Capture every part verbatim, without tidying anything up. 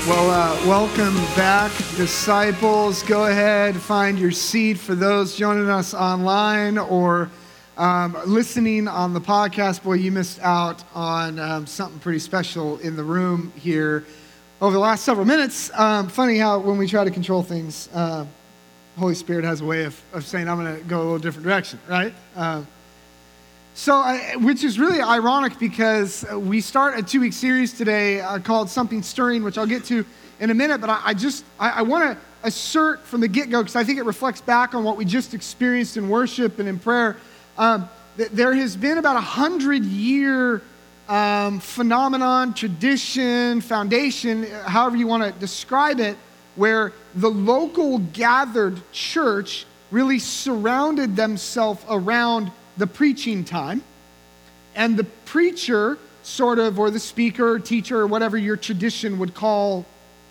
Well, uh, welcome back, disciples. Go ahead, find your seat. For those joining us online or um, listening on the podcast, boy, you missed out on um, something pretty special in the room here over the last several minutes. Um, funny how when we try to control things, uh, Holy Spirit has a way of, of saying, I'm going to go a little different direction, right? Uh, So, I, which is really ironic because we start a two-week series today uh, called Something Stirring, which I'll get to in a minute, but I, I just, I, I want to assert from the get-go, because I think it reflects back on what we just experienced in worship and in prayer, um, that there has been about a hundred-year um, phenomenon, tradition, foundation, however you want to describe it, where the local gathered church really surrounded themselves around the preaching time, and the preacher sort of, or the speaker, or teacher, or whatever your tradition would call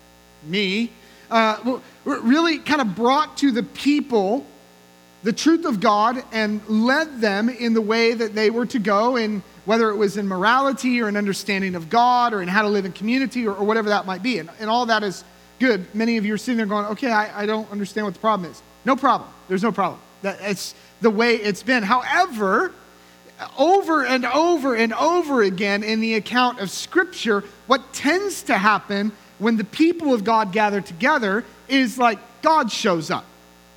me, uh, really kind of brought to the people the truth of God and led them in the way that they were to go, and whether it was in morality or an understanding of God or in how to live in community or, or whatever that might be. And, and all that is good. Many of you are sitting there going, okay, I, I don't understand what the problem is. No problem. There's no problem. That it's the way it's been. However, over and over and over again in the account of Scripture, what tends to happen when the people of God gather together is like God shows up.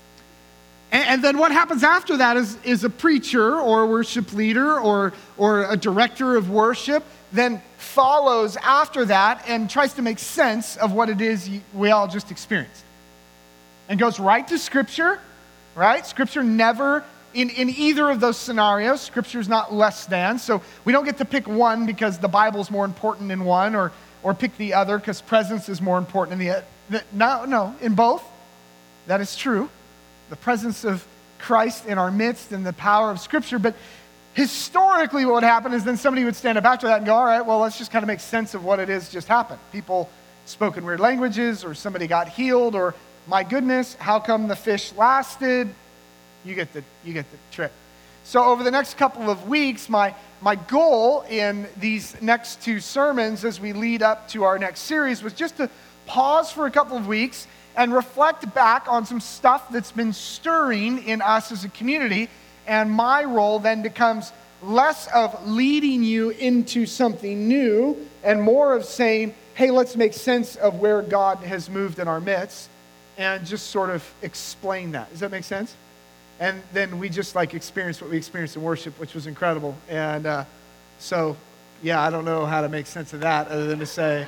And, and then what happens after that is, is a preacher or a worship leader or, or a director of worship then follows after that and tries to make sense of what it is we all just experienced. And goes right to Scripture. Right? Scripture never, in, in either of those scenarios, Scripture is not less than. So we don't get to pick one because the Bible's more important in one, or or pick the other because presence is more important in the other. No, no, in both, that is true. The presence of Christ in our midst and the power of Scripture. But historically what would happen is then somebody would stand up after that and go, all right, well, let's just kind of make sense of what it is just happened. People spoke in weird languages, or somebody got healed, or my goodness, how come the fish lasted? You get the you get the trick. So over the next couple of weeks, my, my goal in these next two sermons as we lead up to our next series was just to pause for a couple of weeks and reflect back on some stuff that's been stirring in us as a community. And my role then becomes less of leading you into something new and more of saying, hey, let's make sense of where God has moved in our midst, and just sort of explain that. Does that make sense? And then we just like experienced what we experienced in worship, which was incredible. And uh, so, yeah, I don't know how to make sense of that other than to say,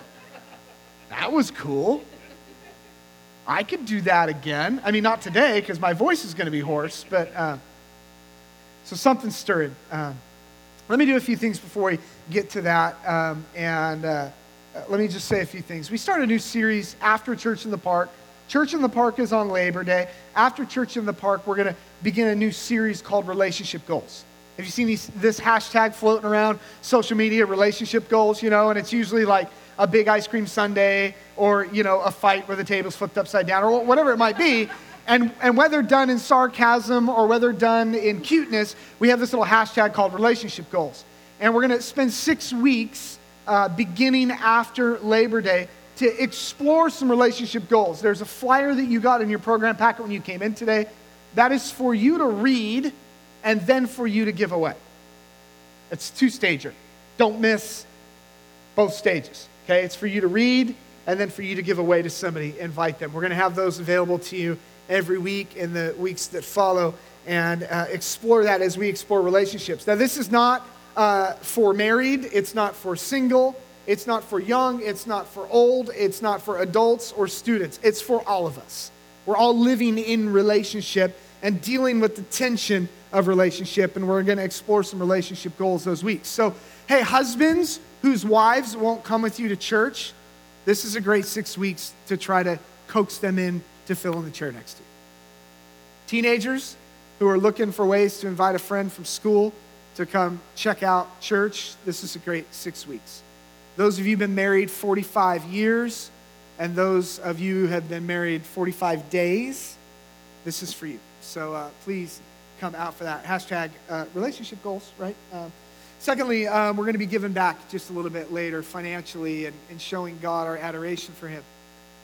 that was cool. I could do that again. I mean, not today because my voice is going to be hoarse, but uh, so something stirred. Um, let me do a few things before we get to that. Um, and uh, let me just say a few things. We started a new series after Church in the Park. Church in the Park is on Labor Day. After Church in the Park, we're going to begin a new series called Relationship Goals. Have you seen these, this hashtag floating around social media, relationship goals, you know, and it's usually like a big ice cream sundae or, you know, a fight where the table's flipped upside down or whatever it might be. And, and whether done in sarcasm or whether done in cuteness, we have this little hashtag called Relationship Goals. And we're going to spend six weeks uh, beginning after Labor Day to explore some relationship goals. There's a flyer that you got in your program packet when you came in today. That is for you to read and then for you to give away. It's two-stager. Don't miss both stages, okay? It's for you to read and then for you to give away to somebody, invite them. We're going to have those available to you every week in the weeks that follow, and uh, explore that as we explore relationships. Now, this is not uh, for married. It's not for single. It's not for young, it's not for old, it's not for adults or students. It's for all of us. We're all living in relationship and dealing with the tension of relationship, and we're going to explore some relationship goals those weeks. So, hey, husbands whose wives won't come with you to church, this is a great six weeks to try to coax them in to fill in the chair next to you. Teenagers who are looking for ways to invite a friend from school to come check out church, this is a great six weeks. Those of you who've been married forty-five years, and those of you who have been married forty-five days, this is for you. So uh, please come out for that. Hashtag uh, relationship goals, right? Um, secondly, um, we're going to be giving back just a little bit later financially and, and showing God our adoration for him.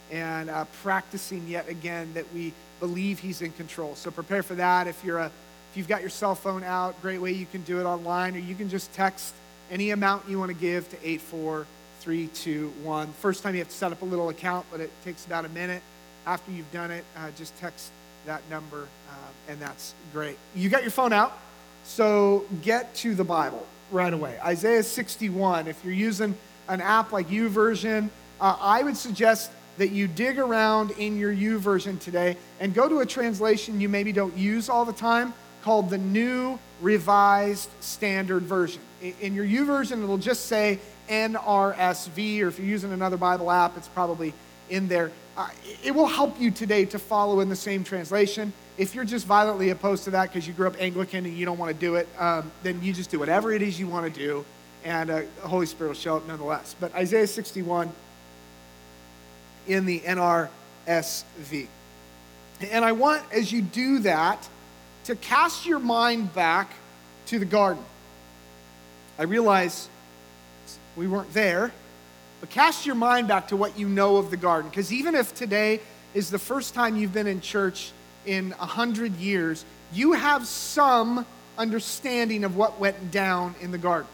and uh, practicing yet again that we believe he's in control. So prepare for that. If you're a, if you've got your cell phone out, great way you can do it online, or you can just text any amount you want to give to eight four three two one. First time you have to set up a little account, but it takes about a minute. After you've done it, uh, just text that number, um, and that's great. You got your phone out, so get to the Bible right away. Isaiah sixty-one, if you're using an app like YouVersion, uh, I would suggest that you dig around in your YouVersion today and go to a translation you maybe don't use all the time called the New Revised Standard Version. In your YouVersion, it'll just say N R S V, or if you're using another Bible app, it's probably in there. Uh, it will help you today to follow in the same translation. If you're just violently opposed to that because you grew up Anglican and you don't want to do it, um, then you just do whatever it is you want to do, and uh, the Holy Spirit will show up nonetheless. But Isaiah sixty-one in the N R S V. And I want, as you do that, to cast your mind back to the garden. I realize we weren't there, but cast your mind back to what you know of the garden. Because even if today is the first time you've been in church in a hundred years, you have some understanding of what went down in the garden.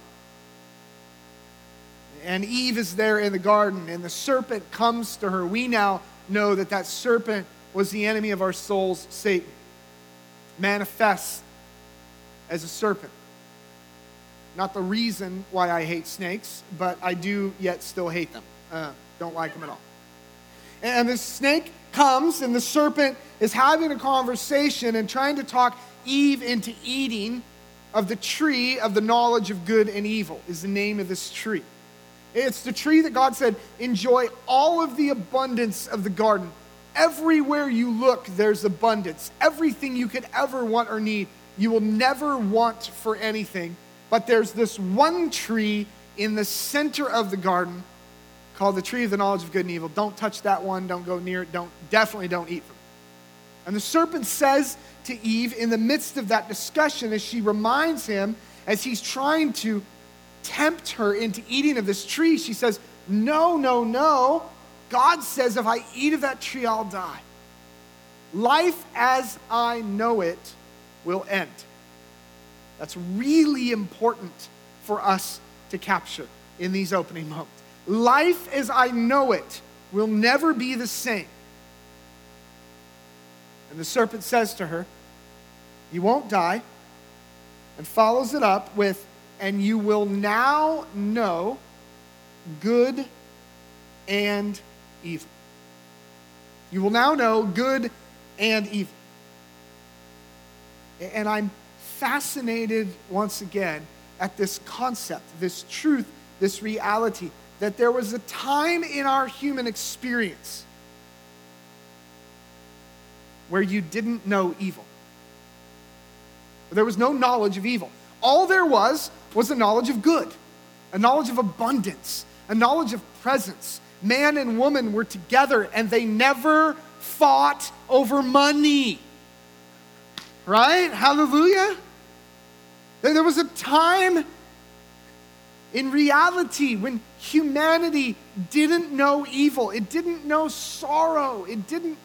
And Eve is there in the garden, and the serpent comes to her. We now know that that serpent was the enemy of our souls, Satan, manifests as a serpent. Not the reason why I hate snakes, but I do yet still hate them. Uh, don't like them at all. And the snake comes, and the serpent is having a conversation and trying to talk Eve into eating of the tree of the knowledge of good and evil, is the name of this tree. It's the tree that God said, enjoy all of the abundance of the garden. Everywhere you look, there's abundance. Everything you could ever want or need, you will never want for anything. But there's this one tree in the center of the garden called the tree of the knowledge of good and evil. Don't touch that one. Don't go near it. Don't, definitely don't eat from it. And the serpent says to Eve in the midst of that discussion, as she reminds him, as he's trying to tempt her into eating of this tree, she says, no, no, no. God says if I eat of that tree, I'll die. Life as I know it will end. That's really important for us to capture in these opening moments. Life as I know it will never be the same. And the serpent says to her, you won't die, and follows it up with, and you will now know good and evil. You will now know good and evil. And I'm fascinated once again at this concept, this truth, this reality, that there was a time in our human experience where you didn't know evil. There was no knowledge of evil. All there was was a knowledge of good, a knowledge of abundance, a knowledge of presence. Man and woman were together and they never fought over money. Right? Hallelujah. There was a time in reality when humanity didn't know evil. It didn't know sorrow. It didn't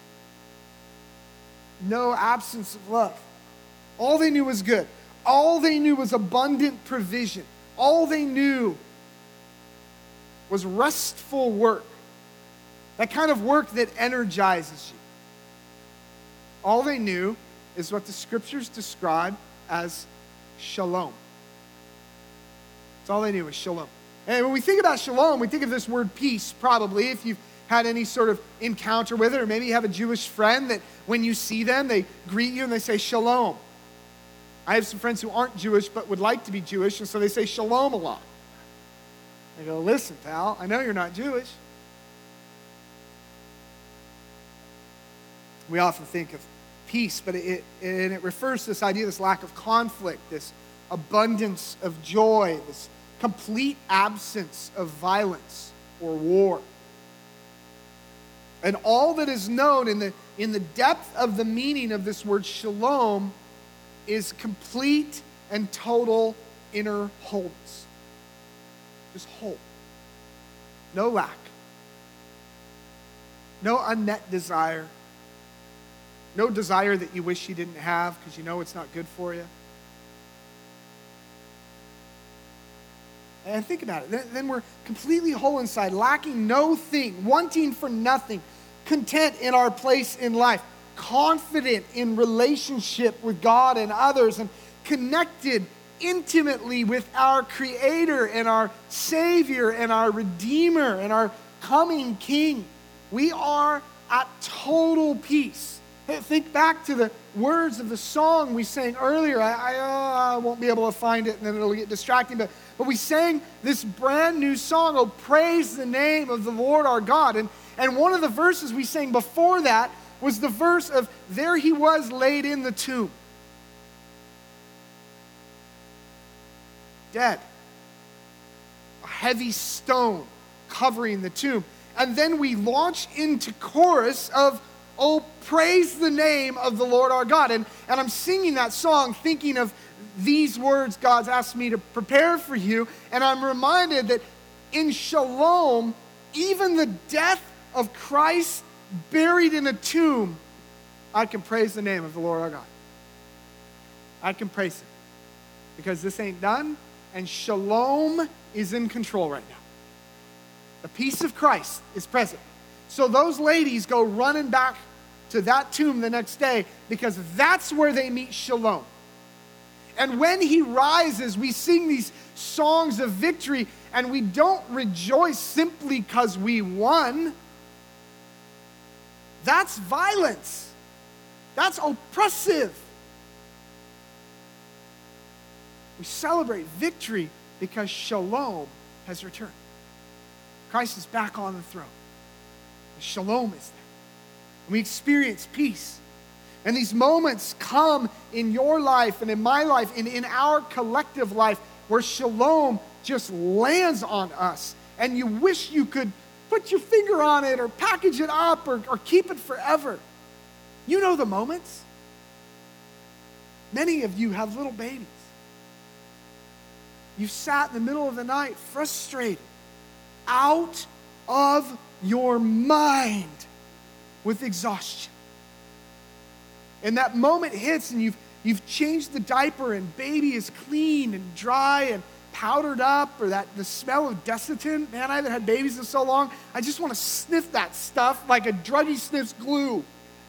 know absence of love. All they knew was good. All they knew was abundant provision. All they knew was restful work. That kind of work that energizes you. All they knew is what the scriptures describe as shalom. That's all they knew was shalom. And when we think about shalom, we think of this word peace, probably, if you've had any sort of encounter with it, or maybe you have a Jewish friend that when you see them, they greet you and they say shalom. I have some friends who aren't Jewish but would like to be Jewish, and so they say shalom a lot. I go, listen, pal, I know you're not Jewish. We often think of peace, but it, it, and it refers to this idea, this lack of conflict, this abundance of joy, this complete absence of violence or war. And all that is known in the, in the depth of the meaning of this word shalom is complete and total inner wholeness. Just whole. No lack. No unmet desire. No desire that you wish you didn't have because you know it's not good for you. And think about it. Then, then we're completely whole inside, lacking no thing, wanting for nothing, content in our place in life, confident in relationship with God and others, and connected intimately with our Creator and our Savior and our Redeemer and our coming King. We are at total peace. Think back to the words of the song we sang earlier. I, I, uh, I won't be able to find it, and then it'll get distracting. But, but we sang this brand new song, "Oh, praise the name of the Lord our God." And, and one of the verses we sang before that was the verse of, "There he was laid in the tomb, dead. A heavy stone covering the tomb." And then we launch into chorus of, "Oh, praise the name of the Lord our God." And, and I'm singing that song thinking of these words God's asked me to prepare for you. And I'm reminded that in Shalom, even the death of Christ buried in a tomb, I can praise the name of the Lord our God. I can praise Him because this ain't done, and Shalom is in control right now. The peace of Christ is present. So those ladies go running back to that tomb the next day because that's where they meet Shalom. And when he rises, we sing these songs of victory, and we don't rejoice simply because we won. That's violence. That's oppressive. We celebrate victory because Shalom has returned. Christ is back on the throne. Shalom is there. We experience peace. And these moments come in your life and in my life and in our collective life where Shalom just lands on us. And you wish you could put your finger on it or package it up or, or keep it forever. You know the moments. Many of you have little babies. You've sat in the middle of the night frustrated, out of your mind with exhaustion. And that moment hits and you've, you've changed the diaper and baby is clean and dry and powdered up, or that the smell of Desitin. Man, I haven't had babies in so long. I just want to sniff that stuff like a druggie sniffs glue.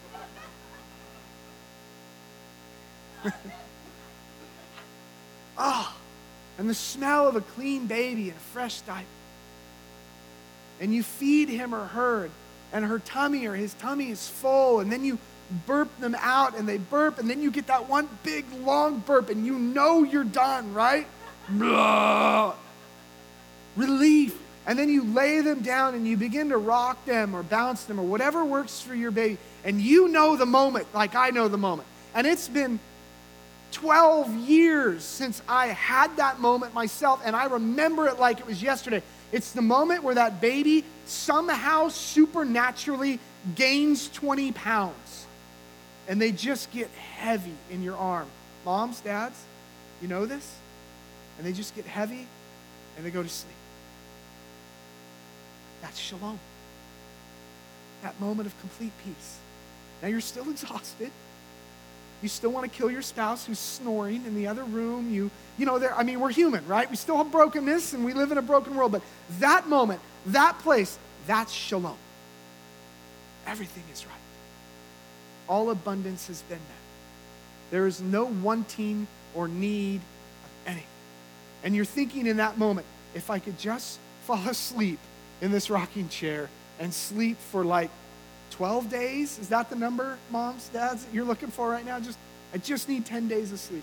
Ah, oh, and the smell of a clean baby and a fresh diaper. And you feed him or her, and her tummy or his tummy is full, and then you burp them out, and they burp, and then you get that one big, long burp, and you know you're done, right? Relief. And then you lay them down, and you begin to rock them or bounce them or whatever works for your baby, and you know the moment like I know the moment. And it's been twelve years since I had that moment myself, and I remember it like it was yesterday. It's the moment where that baby somehow supernaturally gains twenty pounds. And they just get heavy in your arm. Moms, dads, you know this? And they just get heavy and they go to sleep. That's Shalom. That moment of complete peace. Now you're still exhausted. You still want to kill your spouse who's snoring in the other room. You, you know, I mean, we're human, right? We still have brokenness and we live in a broken world. But that moment, that place, that's Shalom. Everything is right. All abundance has been met. There is no wanting or need of anything. And you're thinking in that moment, if I could just fall asleep in this rocking chair and sleep for like twelve days, is that the number, moms, dads, that you're looking for right now? Just, I just need ten days of sleep.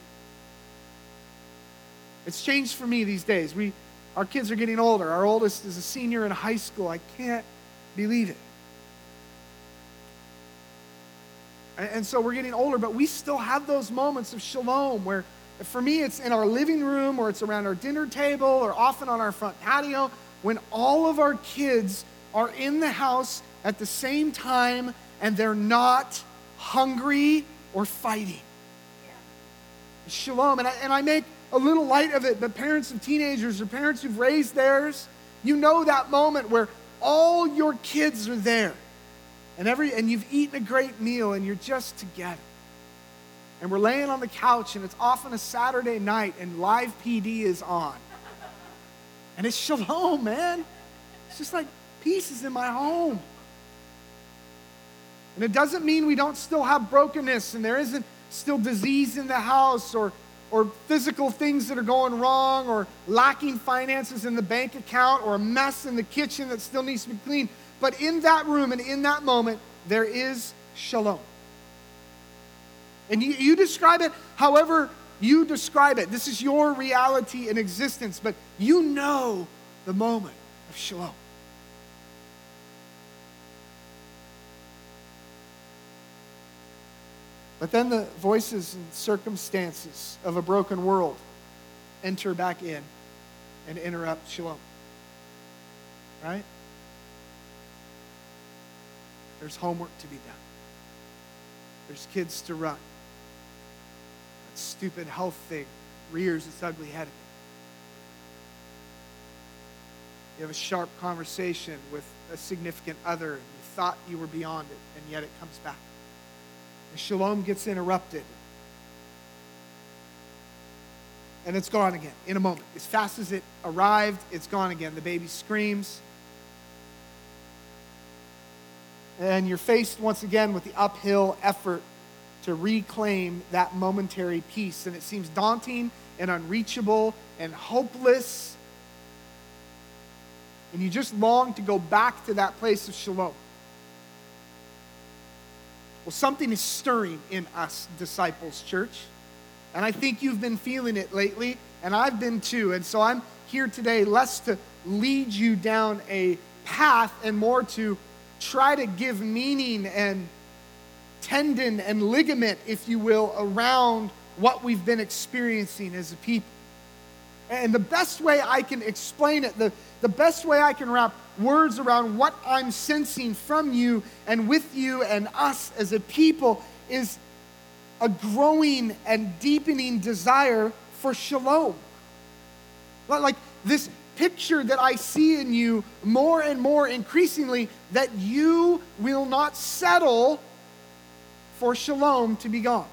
It's changed for me these days. We, our kids are getting older. Our oldest is a senior in high school. I can't believe it. And, and so we're getting older, but we still have those moments of Shalom where, for me, it's in our living room or it's around our dinner table or often on our front patio when all of our kids are in the house at the same time and they're not hungry or fighting. It's Shalom. And I, and I make a little light of it, but parents of teenagers or parents who've raised theirs, you know that moment where all your kids are there and every and you've eaten a great meal and you're just together. And we're laying on the couch, and it's often a Saturday night, and live P D is on. And it's shalom, man. It's just like peace is in my home. And it doesn't mean we don't still have brokenness and there isn't still disease in the house or, or physical things that are going wrong or lacking finances in the bank account or a mess in the kitchen that still needs to be cleaned. But in that room and in that moment, there is shalom. And you, you describe it however you describe it. This is your reality in existence, but you know the moment of shalom. But then the voices and circumstances of a broken world enter back in and interrupt shalom. Right? There's homework to be done. There's kids to run. That stupid health thing rears its ugly head again. You have a sharp conversation with a significant other, and you thought you were beyond it, and yet it comes back. And shalom gets interrupted. And it's gone again in a moment. As fast as it arrived, it's gone again. The baby screams. And you're faced once again with the uphill effort to reclaim that momentary peace. And it seems daunting and unreachable and hopeless. And you just long to go back to that place of shalom. Well, something is stirring in us, Disciples Church. And I think you've been feeling it lately, and I've been too. And so I'm here today less to lead you down a path and more to try to give meaning and tendon and ligament, if you will, around what we've been experiencing as a people. And the best way I can explain it, the, the best way I can wrap words around what I'm sensing from you and with you and us as a people is a growing and deepening desire for shalom. Like this picture that I see in you more and more increasingly, that you will not settle for shalom to be gone.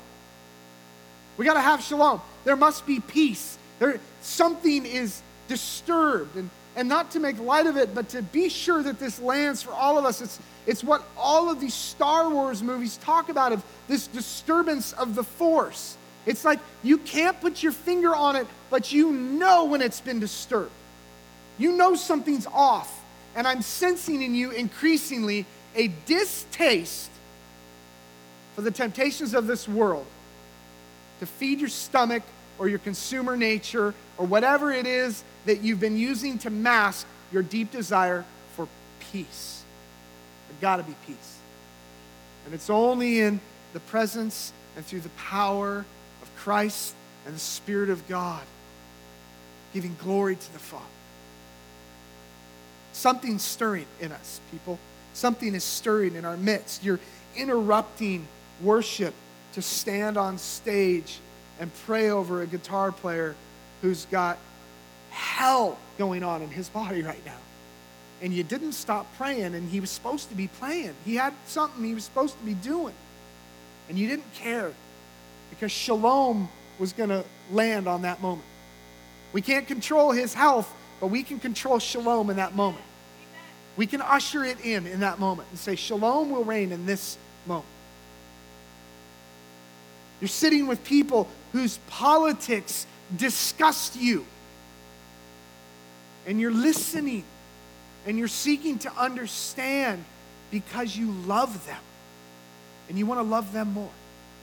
We got to have shalom. There must be peace. There, something is disturbed, and, and not to make light of it, but to be sure that this lands for all of us. It's, it's what all of these Star Wars movies talk about, of this disturbance of the Force. It's like you can't put your finger on it, but you know when it's been disturbed. You know something's off, and I'm sensing in you increasingly a distaste for the temptations of this world to feed your stomach or your consumer nature or whatever it is that you've been using to mask your deep desire for peace. There's got to be peace. And it's only in the presence and through the power of Christ and the Spirit of God giving glory to the Father. Something's stirring in us, people. Something is stirring in our midst. You're interrupting worship to stand on stage and pray over a guitar player who's got hell going on in his body right now. And you didn't stop praying, and he was supposed to be playing. He had something he was supposed to be doing. And you didn't care because shalom was going to land on that moment. We can't control his health, but we can control shalom in that moment. We can usher it in in that moment and say, shalom will reign in this moment. You're sitting with people whose politics disgust you. And you're listening. And you're seeking to understand because you love them. And you want to love them more.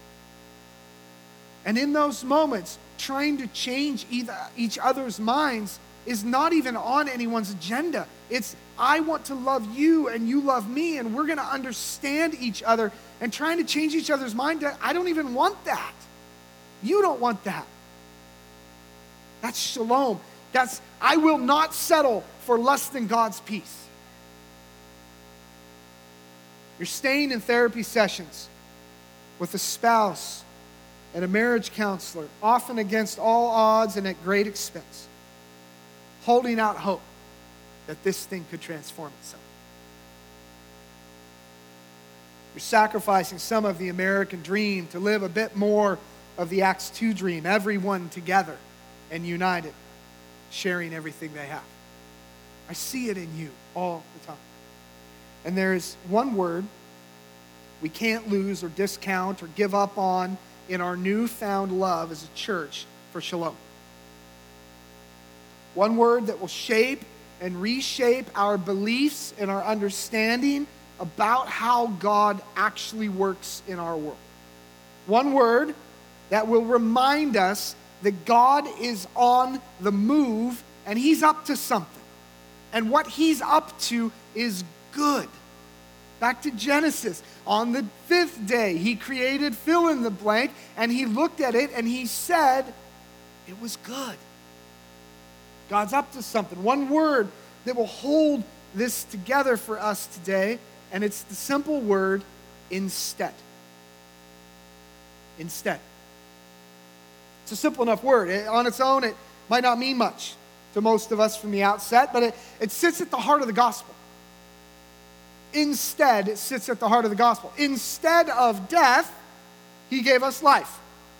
And in those moments, trying to change either, each other's minds is not even on anyone's agenda. It's, I want to love you and you love me, and we're going to understand each other. And trying to change each other's mind, I don't even want that. You don't want that. That's shalom. That's, I will not settle for less than God's peace. You're staying in therapy sessions with a spouse and a marriage counselor, often against all odds and at great expense, holding out hope that this thing could transform itself. You're sacrificing some of the American dream to live a bit more of the Acts two dream, everyone together and united, sharing everything they have. I see it in you all the time. And there's one word we can't lose or discount or give up on in our newfound love as a church for Shalom. One word that will shape and reshape our beliefs and our understanding about how God actually works in our world. One word that will remind us that God is on the move and he's up to something. And what he's up to is good. Back to Genesis. On the fifth day, he created fill in the blank, and he looked at it and he said, it was good. God's up to something. One word that will hold this together for us today, and it's the simple word, instead. Instead. It's a simple enough word. It, on its own, it might not mean much to most of us from the outset, but it, it sits at the heart of the gospel. Instead, it sits at the heart of the gospel. Instead of death, he gave us life.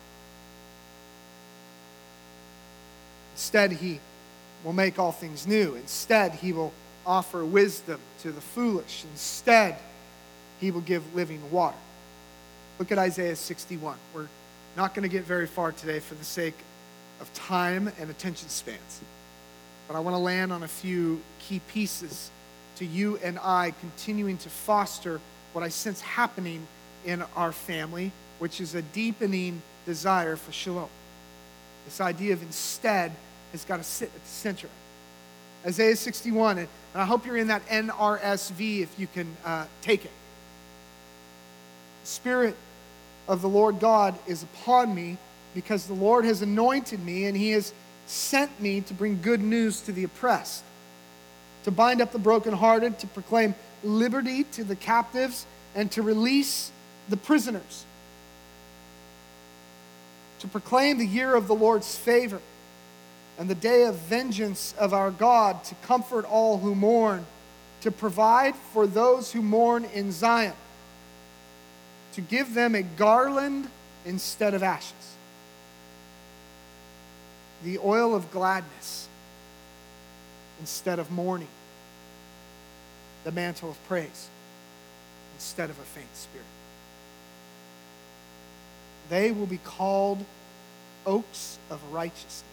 Instead, he will make all things new. Instead, he will offer wisdom to the foolish. Instead, he will give living water. Look at Isaiah sixty-one. We're not going to get very far today for the sake of time and attention spans. But I want to land on a few key pieces to you and I continuing to foster what I sense happening in our family, which is a deepening desire for shalom. This idea of instead has got to sit at the center. Isaiah sixty-one, and I hope you're in that N R S V if you can uh, take it. The Spirit of the Lord God is upon me because the Lord has anointed me and he has sent me to bring good news to the oppressed, to bind up the brokenhearted, to proclaim liberty to the captives, and to release the prisoners, to proclaim the year of the Lord's favor and the day of vengeance of our God, to comfort all who mourn, to provide for those who mourn in Zion, to give them a garland instead of ashes, the oil of gladness instead of mourning, the mantle of praise instead of a faint spirit. They will be called oaks of righteousness,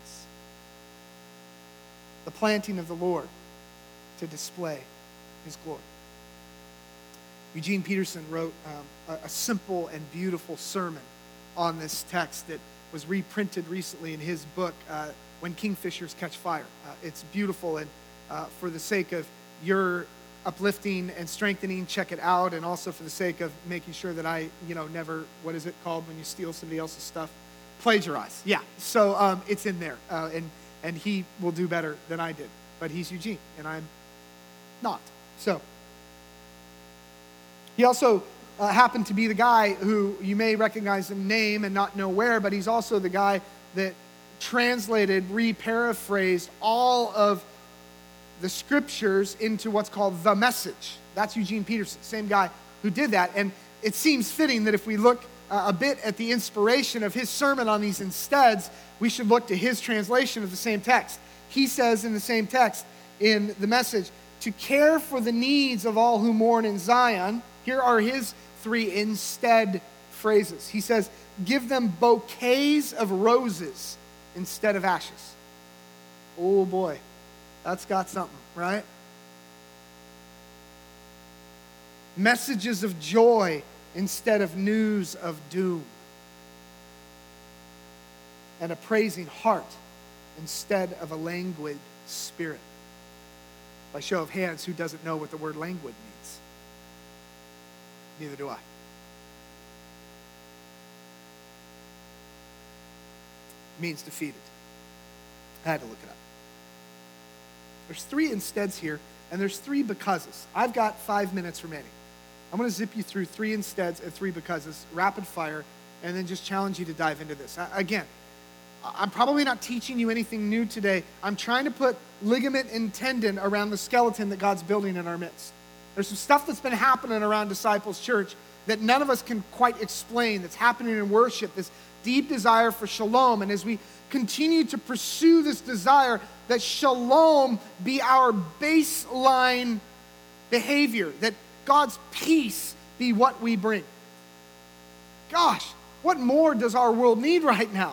the planting of the Lord to display his glory. Eugene Peterson wrote um, a, a simple and beautiful sermon on this text that was reprinted recently in his book, uh, When Kingfishers Catch Fire. Uh, it's beautiful, and uh, for the sake of your uplifting and strengthening, check it out, and also for the sake of making sure that I, you know, never, what is it called when you steal somebody else's stuff? Plagiarize. Yeah, so um, it's in there, uh, and, and he will do better than I did, but he's Eugene, and I'm not. So, he also uh, happened to be the guy who you may recognize the name and not know where, but he's also the guy that translated, re-paraphrased all of the scriptures into what's called the Message. That's Eugene Peterson, same guy who did that. And it seems fitting that if we look uh, a bit at the inspiration of his sermon on these insteads, we should look to his translation of the same text. He says in the same text in the Message, to care for the needs of all who mourn in Zion. Here are his three instead phrases. He says, give them bouquets of roses instead of ashes. Oh boy, that's got something, right? Messages of joy instead of news of doom. And a praising heart instead of a languid spirit. By show of hands, who doesn't know what the word languid means? Neither do I. It means defeated. I had to look it up. There's three insteads here, and there's three becauses. I've got five minutes remaining. I'm going to zip you through three insteads and three becauses, rapid fire, and then just challenge you to dive into this. I, again, I'm probably not teaching you anything new today. I'm trying to put ligament and tendon around the skeleton that God's building in our midst. There's some stuff that's been happening around Disciples Church that none of us can quite explain, that's happening in worship, this deep desire for shalom. And as we continue to pursue this desire, that shalom be our baseline behavior, that God's peace be what we bring. Gosh, what more does our world need right now?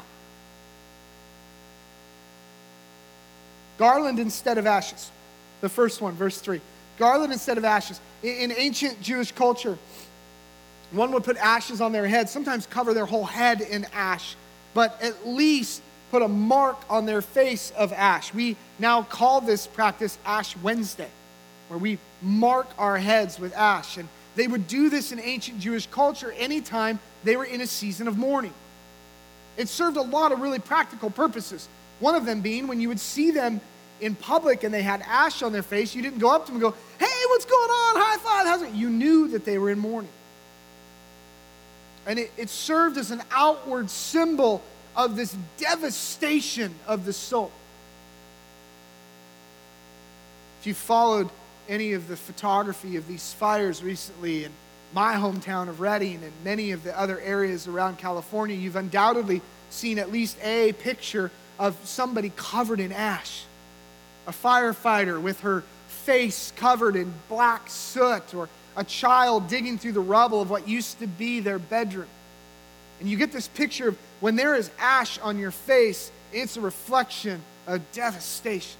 Garland instead of ashes. The first one, verse three. Garland instead of ashes. In ancient Jewish culture, one would put ashes on their head, sometimes cover their whole head in ash, but at least put a mark on their face of ash. We now call this practice Ash Wednesday, where we mark our heads with ash. And they would do this in ancient Jewish culture anytime they were in a season of mourning. It served a lot of really practical purposes. One of them being when you would see them in public and they had ash on their face, you didn't go up to them and go, "Hey, what's going on? High five, how's it?" You knew that they were in mourning. And it, it served as an outward symbol of this devastation of the soul. If you followed any of the photography of these fires recently in my hometown of Redding and many of the other areas around California, you've undoubtedly seen at least a picture of somebody covered in ash. A firefighter with her face covered in black soot, or a child digging through the rubble of what used to be their bedroom. And you get this picture of when there is ash on your face, it's a reflection of devastation.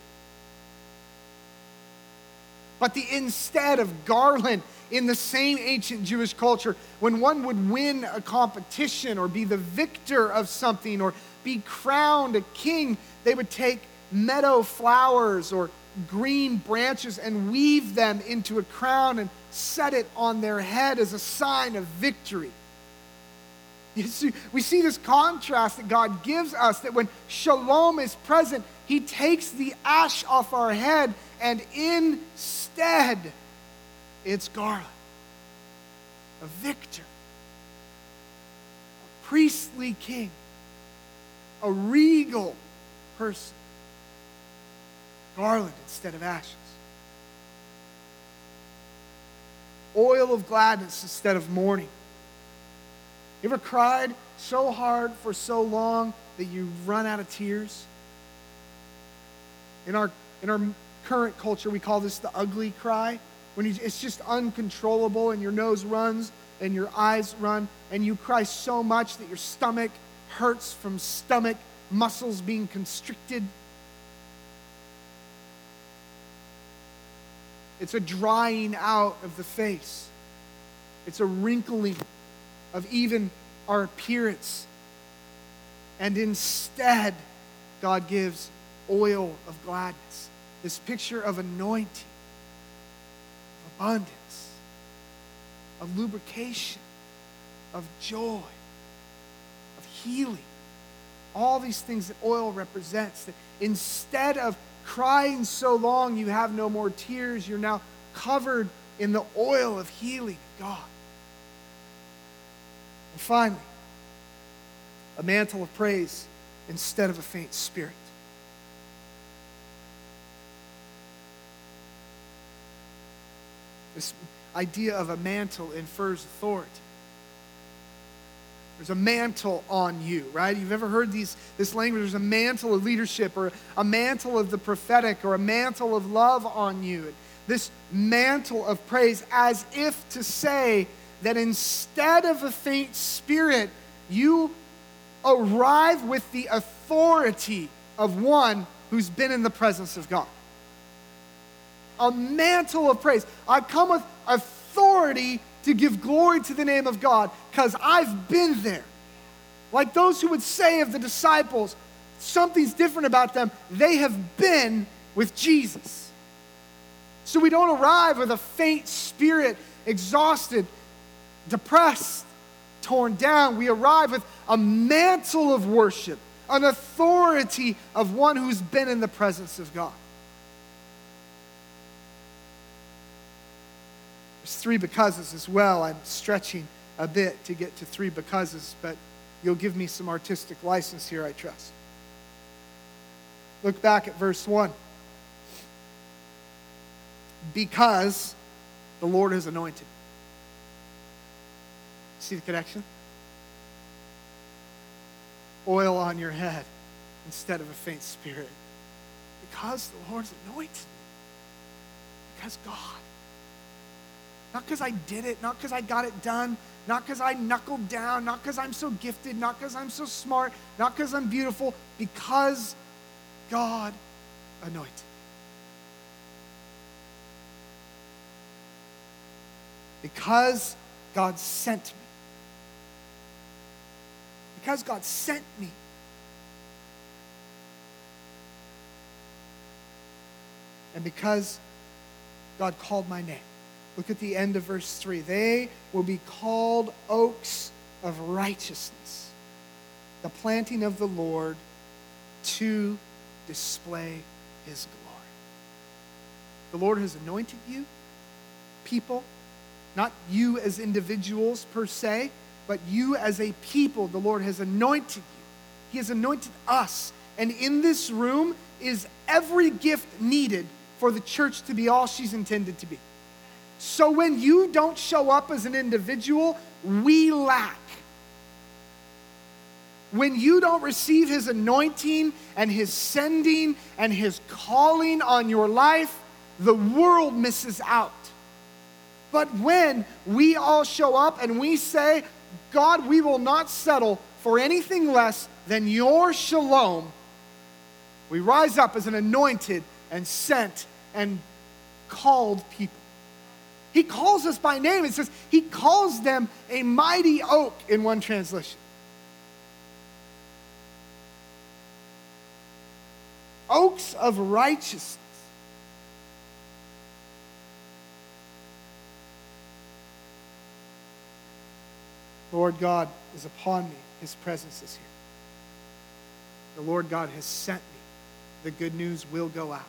But the instead of garland in the same ancient Jewish culture, when one would win a competition or be the victor of something or be crowned a king, they would take meadow flowers or green branches and weave them into a crown and set it on their head as a sign of victory. You see, we see this contrast that God gives us, that when shalom is present, he takes the ash off our head, and instead, it's garland, a victor, a priestly king, a regal person. Garland instead of ashes. Oil of gladness instead of mourning. You ever cried so hard for so long that you run out of tears? In our in our current culture, we call this the ugly cry. When you, it's just uncontrollable and your nose runs and your eyes run and you cry so much that your stomach hurts from stomach muscles being constricted. It's a drying out of the face. It's a wrinkling of even our appearance. And instead, God gives oil of gladness. This picture of anointing, of abundance, of lubrication, of joy, of healing. All these things that oil represents. That instead of crying so long you have no more tears, you're now covered in the oil of healing of God. And finally, a mantle of praise instead of a faint spirit. This idea of a mantle infers authority. There's a mantle on you, right? You've ever heard these, this language, there's a mantle of leadership or a mantle of the prophetic or a mantle of love on you. This mantle of praise, as if to say that instead of a faint spirit, you arrive with the authority of one who's been in the presence of God. A mantle of praise. I come with authority to give glory to the name of God because I've been there. Like those who would say of the disciples, something's different about them. They have been with Jesus. So we don't arrive with a faint spirit, exhausted, depressed, torn down. We arrive with a mantle of worship, an authority of one who's been in the presence of God. There's three becauses as well. I'm stretching a bit to get to three becauses, but you'll give me some artistic license here, I trust. Look back at verse one. Because The Lord has anointed. See the connection? Oil on your head instead of a faint spirit. Because the Lord's anointed me. Because God. Not because I did it, not because I got it done, not because I knuckled down, not because I'm so gifted, not because I'm so smart, not because I'm beautiful, because God anointed me. Because God sent me. Because God sent me. And because God called my name. Look at the end of verse three. They will be called oaks of righteousness, the planting of the Lord to display his glory. The Lord has anointed you, people, not you as individuals per se, but you as a people. The Lord has anointed you. He has anointed us. And in this room is every gift needed for the church to be all she's intended to be. So when you don't show up as an individual, we lack. When you don't receive his anointing and his sending and his calling on your life, the world misses out. But when we all show up and we say, God, we will not settle for anything less than your shalom, we rise up as an anointed and sent and called people. He calls us by name. It says he calls them a mighty oak in one translation. Oaks of righteousness. Lord God is upon me. His presence is here. The Lord God has sent me. The good news will go out.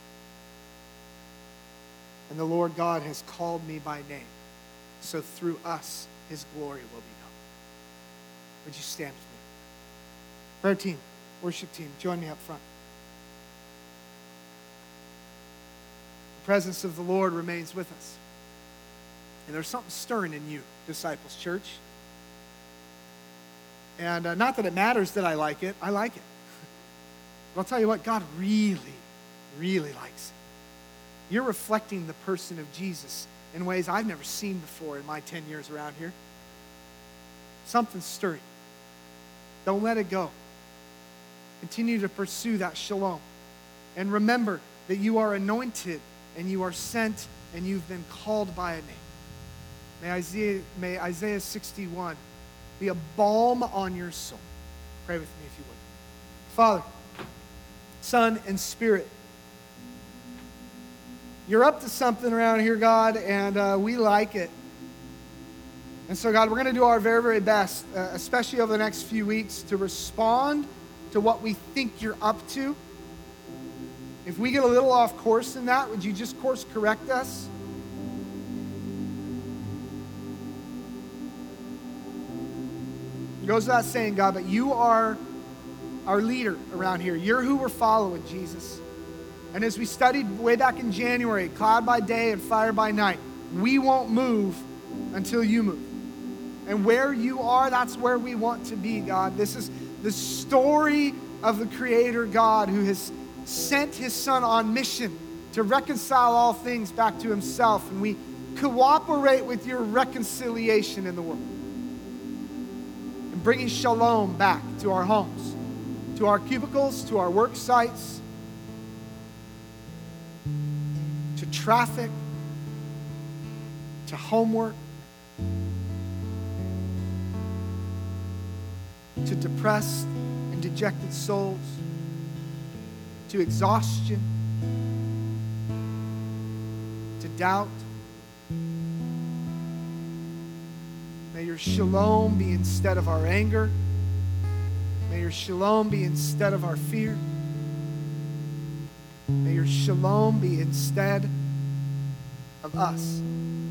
And the Lord God has called me by name. So through us, his glory will be known. Would you stand with me? Prayer team, worship team, join me up front. The presence of the Lord remains with us. And there's something stirring in you, Disciples Church. And uh, not that it matters that I like it. I like it. But I'll tell you what, God really, really likes it. You're reflecting the person of Jesus in ways I've never seen before in my ten years around here. Something's stirring. Don't let it go. Continue to pursue that shalom. And remember that you are anointed and you are sent and you've been called by a name. May Isaiah, may Isaiah sixty-one be a balm on your soul. Pray with me if you would. Father, Son, and Spirit, you're up to something around here, God, and uh, we like it. And so, God, we're going to do our very, very best, uh, especially over the next few weeks, to respond to what we think you're up to. If we get a little off course in that, would you just course correct us? It goes without saying, God, but you are our leader around here. You're who we're following, Jesus. And as we studied way back in January, cloud by day and fire by night, we won't move until you move. And where you are, that's where we want to be, God. This is the story of the Creator God who has sent his Son on mission to reconcile all things back to himself. And we cooperate with your reconciliation in the world. And bringing shalom back to our homes, to our cubicles, to our work sites, to traffic, to homework, to depressed and dejected souls, to exhaustion, to doubt. May your shalom be instead of our anger. May your shalom be instead of our fear. May your shalom be instead of us.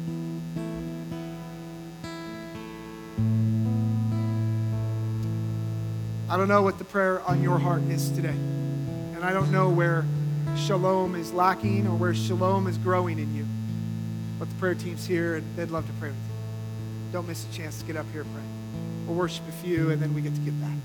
I don't know what the prayer on your heart is today. And I don't know where shalom is lacking or where shalom is growing in you. But the prayer team's here, and they'd love to pray with you. Don't miss a chance to get up here and pray. We'll worship a few, and then we get to give back.